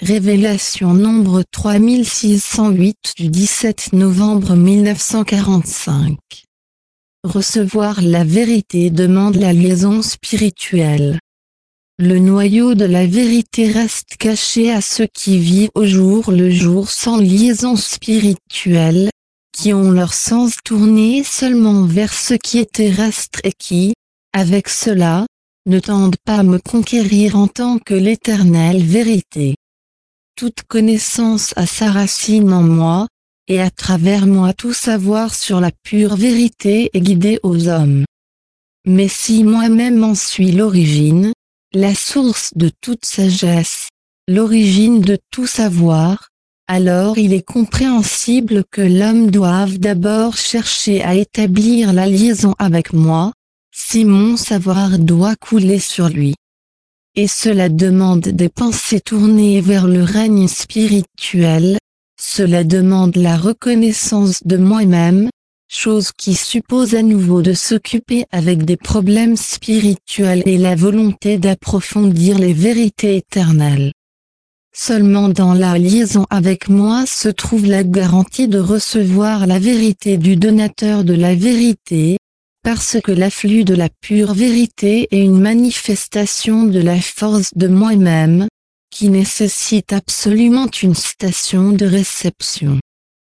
Révélation nombre 3608 du 17 novembre 1945. Recevoir la vérité demande la liaison spirituelle. Le noyau de la vérité reste caché à ceux qui vivent au jour le jour sans liaison spirituelle, qui ont leur sens tourné seulement vers ce qui est terrestre et qui, avec cela, ne tendent pas à me conquérir en tant que l'éternelle vérité. Toute connaissance a sa racine en moi, et à travers moi tout savoir sur la pure vérité est guidé aux hommes. Mais si moi-même en suis l'origine, la source de toute sagesse, l'origine de tout savoir, alors il est compréhensible que l'homme doive d'abord chercher à établir la liaison avec moi, si mon savoir doit couler sur lui. Et cela demande des pensées tournées vers le règne spirituel, cela demande la reconnaissance de moi-même, chose qui suppose à nouveau de s'occuper avec des problèmes spirituels et la volonté d'approfondir les vérités éternelles. Seulement dans la liaison avec moi se trouve la garantie de recevoir la vérité du donateur de la vérité, parce que l'afflux de la pure vérité est une manifestation de la force de moi-même, qui nécessite absolument une station de réception.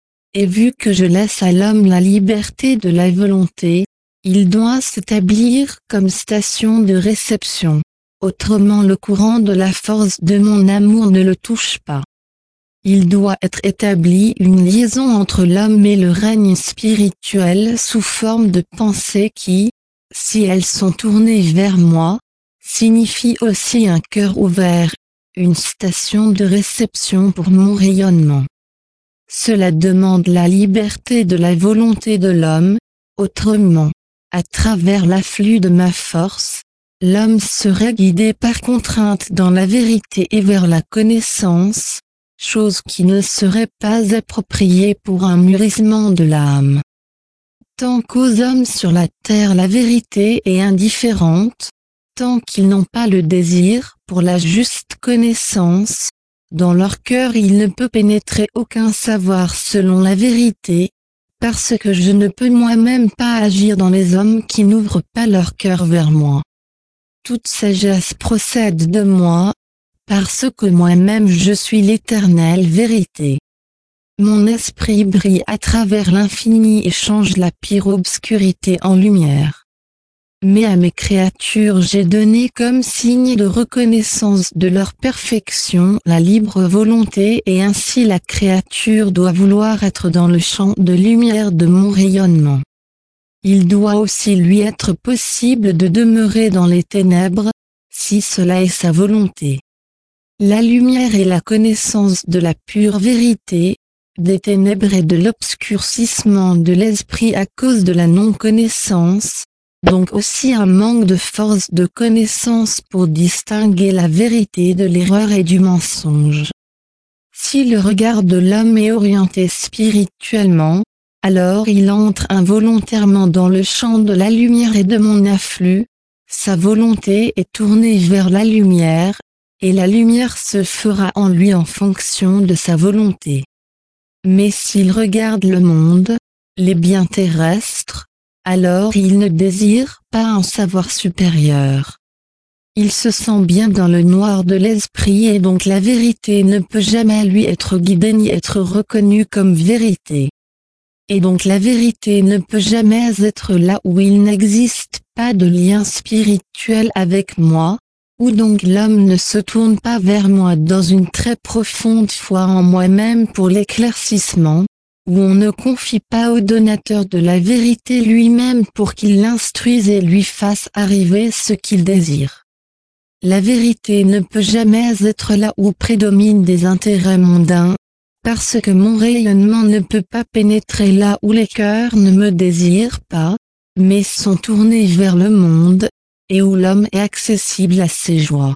Et vu que je laisse à l'homme la liberté de la volonté, il doit s'établir comme station de réception, autrement le courant de la force de mon amour ne le touche pas. Il doit être établi une liaison entre l'homme et le règne spirituel sous forme de pensées qui, si elles sont tournées vers moi, signifient aussi un cœur ouvert, une station de réception pour mon rayonnement. Cela demande la liberté de la volonté de l'homme, autrement, à travers l'afflux de ma force, l'homme serait guidé par contrainte dans la vérité et vers la connaissance, chose qui ne serait pas appropriée pour un mûrissement de l'âme. Tant qu'aux hommes sur la terre la vérité est indifférente, tant qu'ils n'ont pas le désir pour la juste connaissance, dans leur cœur il ne peut pénétrer aucun savoir selon la vérité, parce que je ne peux moi-même pas agir dans les hommes qui n'ouvrent pas leur cœur vers moi. Toute sagesse procède de moi, parce que moi-même je suis l'éternelle vérité. Mon esprit brille à travers l'infini et change la pire obscurité en lumière. Mais à mes créatures j'ai donné comme signe de reconnaissance de leur perfection la libre volonté et ainsi la créature doit vouloir être dans le champ de lumière de mon rayonnement. Il doit aussi lui être possible de demeurer dans les ténèbres, si cela est sa volonté. La lumière est la connaissance de la pure vérité, des ténèbres et de l'obscurcissement de l'esprit à cause de la non-connaissance, donc aussi un manque de force de connaissance pour distinguer la vérité de l'erreur et du mensonge. Si le regard de l'homme est orienté spirituellement, alors il entre involontairement dans le champ de la lumière et de mon afflux, sa volonté est tournée vers la lumière, et la lumière se fera en lui en fonction de sa volonté. Mais s'il regarde le monde, les biens terrestres, alors il ne désire pas un savoir supérieur. Il se sent bien dans le noir de l'esprit et donc la vérité ne peut jamais lui être guidée ni être reconnue comme vérité. Et donc la vérité ne peut jamais être là où il n'existe pas de lien spirituel avec moi, où donc l'homme ne se tourne pas vers moi dans une très profonde foi en moi-même pour l'éclaircissement, où on ne confie pas au donateur de la vérité lui-même pour qu'il l'instruise et lui fasse arriver ce qu'il désire. La vérité ne peut jamais être là où prédominent des intérêts mondains, parce que mon rayonnement ne peut pas pénétrer là où les cœurs ne me désirent pas, mais sont tournés vers le monde, et où l'homme est accessible à ses joies.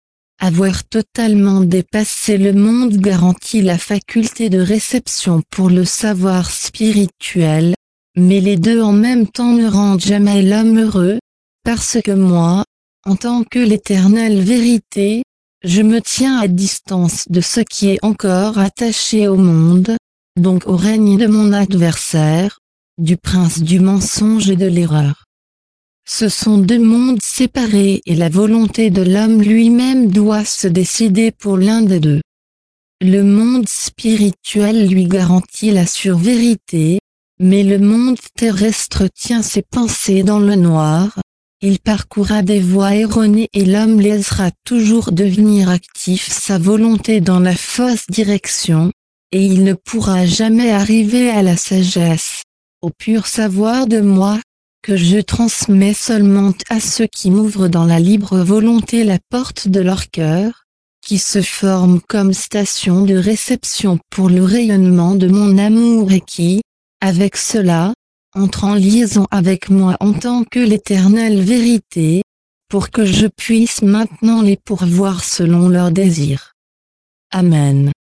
Avoir totalement dépassé le monde garantit la faculté de réception pour le savoir spirituel, mais les deux en même temps ne rendent jamais l'homme heureux, parce que moi, en tant que l'éternelle vérité, Je me tiens à distance de ce qui est encore attaché au monde, donc au règne de mon adversaire, du prince du mensonge et de l'erreur. Ce sont deux mondes séparés et la volonté de l'homme lui-même doit se décider pour l'un des deux. Le monde spirituel lui garantit la survérité, mais le monde terrestre tient ses pensées dans le noir. Il parcourra des voies erronées et l'homme laissera toujours devenir actif sa volonté dans la fausse direction, et il ne pourra jamais arriver à la sagesse, au pur savoir de moi, que je transmets seulement à ceux qui m'ouvrent dans la libre volonté la porte de leur cœur, qui se forment comme station de réception pour le rayonnement de mon amour et qui, avec cela, entre en liaison avec moi en tant que l'éternelle vérité, pour que je puisse maintenant les pourvoir selon leurs désirs. Amen.